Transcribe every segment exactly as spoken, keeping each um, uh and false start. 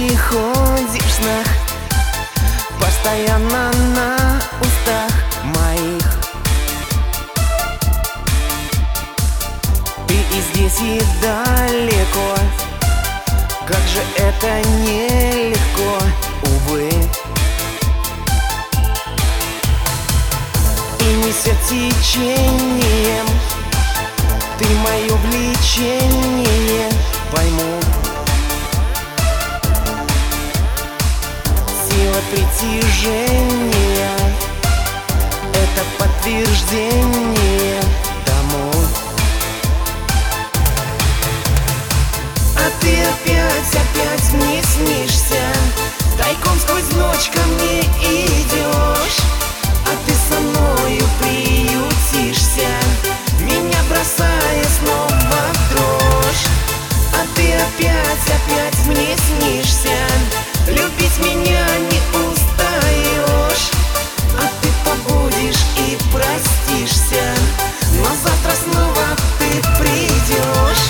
приходишь в снах, постоянно на устах моих. Ты и здесь, и далеко, как же это нелегко, увы. И несет течением ты мое влечение, пойму. Сила притяжения — это подтверждение тому. А ты опять, опять мне снишься, тайком сквозь ночь ко мне идешь. А ты со мною приютишься, меня бросая снова в дрожь. А ты опять, опять мне снишься, любить меня не устаешь. А ты побудешь и простишься, но завтра снова ты придешь.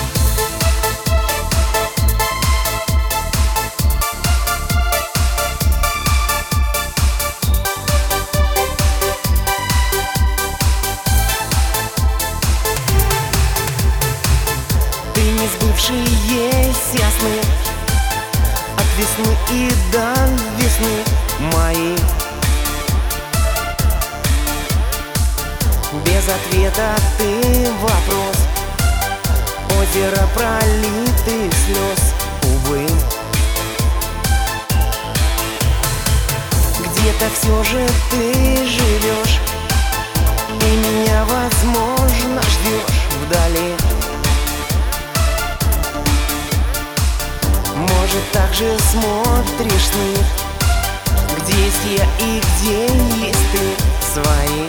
Ты не сбывшиеся сны, от весны и до весны мои. Без ответа ты вопрос, озеро пролитых слез, увы. Где-то все же ты живешь, и меня, возможно, ждешь вдали. Может, так же смотришь сны, где есть я и где есть ты, свои.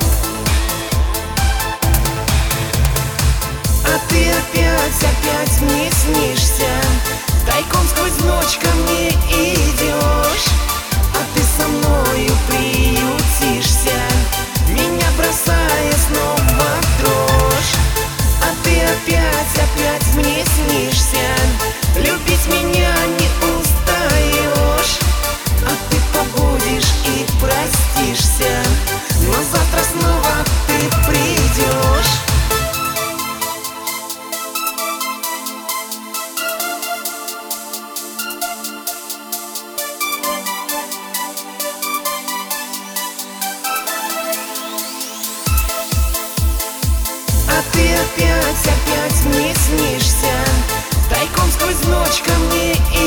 А ты опять, опять мне снишься, тайком сквозь ночь ко мне идешь. А ты со мною приютишься, меня бросая снова в дрожь. А ты опять, опять мне снишься, любить меня не устаешь. А ты побудешь и простишься, но завтра снова ты придешь. А ты опять, опять мне снишься, тайком сквозь ночь ко мне